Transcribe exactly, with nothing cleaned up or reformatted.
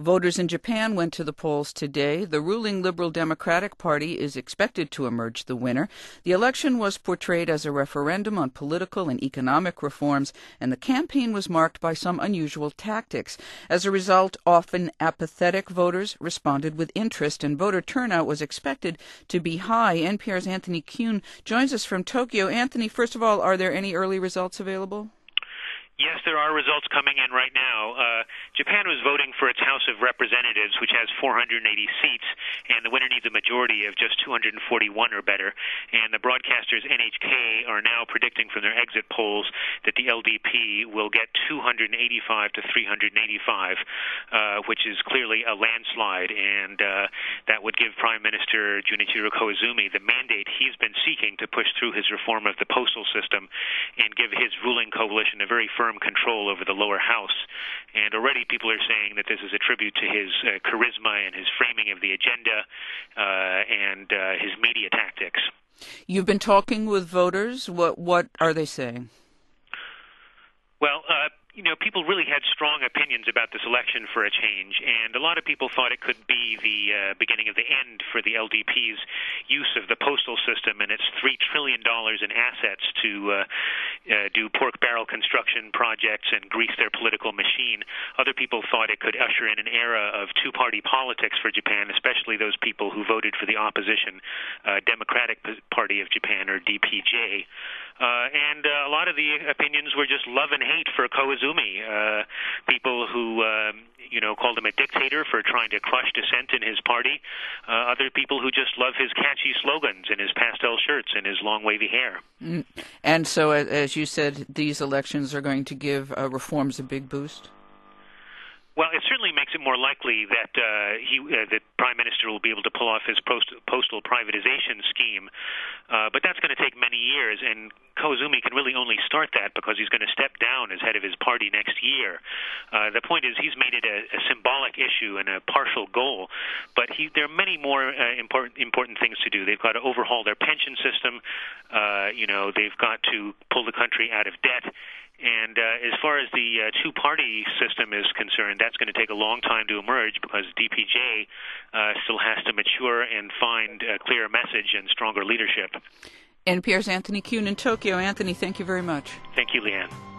Voters in Japan went to the polls today. The ruling Liberal Democratic Party is expected to emerge the winner. The election was portrayed as a referendum on political and economic reforms, and the campaign was marked by some unusual tactics. As a result, often apathetic voters responded with interest, and voter turnout was expected to be high. N P R's Anthony Kuhn joins us from Tokyo. Anthony, first of all, are there any early results available? Yes, there are results coming in right now. Uh, Japan was voting for its House of Representatives, which has four hundred eighty seats, and the winner needs a majority of just two hundred forty-one or better. And the broadcasters N H K are now predicting from their exit polls that the L D P will get two hundred eighty-five to three hundred eighty-five, uh, which is clearly a landslide, and uh, that would give Prime Minister Junichiro Koizumi the mandate he's been seeking to push through his reform of the postal system and give his ruling coalition a very firm control over the lower house. And already people are saying that this is a tribute to his uh, charisma and his framing of the agenda uh, and uh, his media tactics. You've been talking with voters. What what are they saying? Well, uh, you know, people really had strong opinions about this election for a change, and a lot of people thought it could be the uh, beginning of the end for the L D P's use of the postal system and its three trillion dollars in assets to uh, uh, do pork barrel construction projects and grease their political machine. Other people thought it could usher in an era of two-party politics for Japan, especially those people who voted for the opposition uh, Democratic Party of Japan, or D P J. Uh, and uh, a lot of the opinions were just love and hate for Koizumi. Uh, people who, um, you know, called him a dictator for trying to crush dissent in his party. Uh, other people who just love his catchy slogans and his pastel shirts and his long wavy hair. Mm. And so, as you said, these elections are going to give uh, reforms a big boost? Well, it certainly makes it more likely that uh, he, uh, the Prime Minister will be able to pull off his post- postal privatization scheme, uh, but that's going to take many years, and Koizumi can really only start that because he's going to step down as head of his party next year. Uh, the point is he's made it a, a symbolic issue and a partial goal, but he, there are many more uh, important important things to do. They've got to overhaul their pension system. Uh, you know, they've got to pull the country out of debt. And uh, as far as the uh, two-party system is concerned, that's going to take a long time to emerge because D P J uh, still has to mature and find a clearer message and stronger leadership. N P R's Anthony Kuhn in Tokyo. Anthony, thank you very much. Thank you, Leanne.